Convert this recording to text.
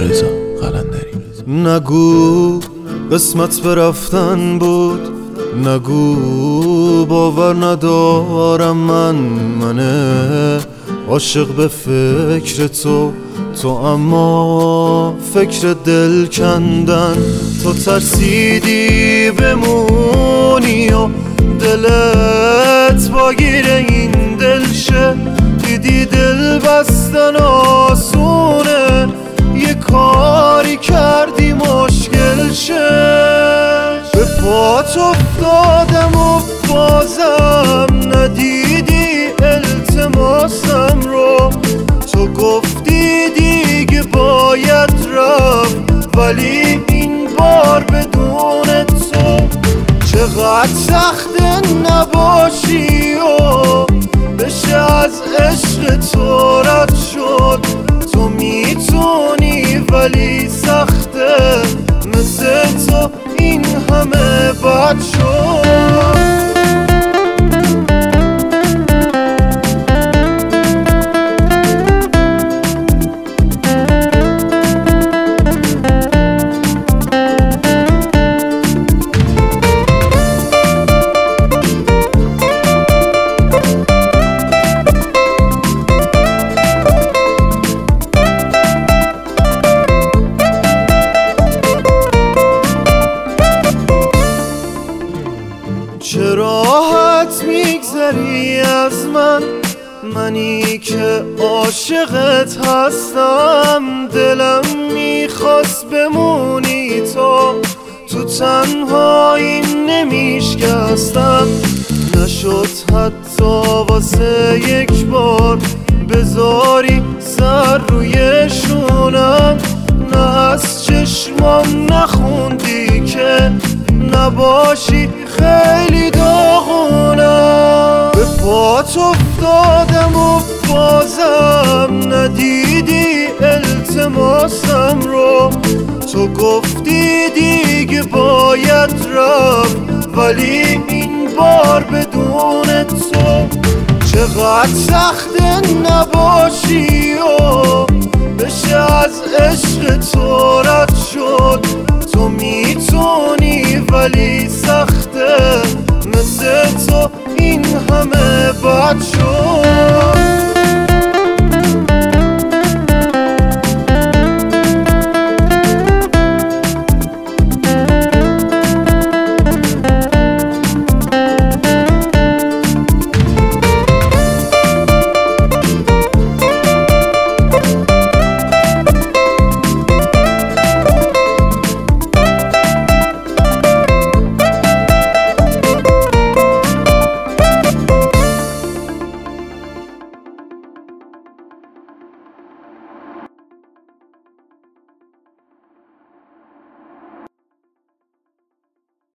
رضا قلندری. نگو قسمت به رفتن بود، نگو باور ندارم منه عاشق به فکر تو اما فکر دل کندن. تو ترسیدی بمونی و دلت با گیر این دل شه، دیدی دل بستن آسونه، یه کاری کردی مشکل شه. به پات افتادم و بازم ندیدی التماسم رو، تو گفتی دیگه باید رفت ولی این بار بدون تو. چقدر سخته نباشی و بشه از عشق تو رد شد، تو میتونی ولی سخته مثل تو این همه بد شد. چه راحت میگذری از منی که عاشقت هستم. دلم میخواست بمونی تو تنهایی نمیشکستم. نشد حتی واسه یک بار بذاری سر روی شونم، نه از چشمام نخوندی که نباشی خیلی داغونم. به پات افتادم و بازم ندیدی التماسم رو، تو گفتی دیگه باید رفت ولی این بار بدون تو. چقدر سخته نباشی و بشه از عشق تو رد شد، تو میتونی ولی سخته مثل تو این همه بد شد.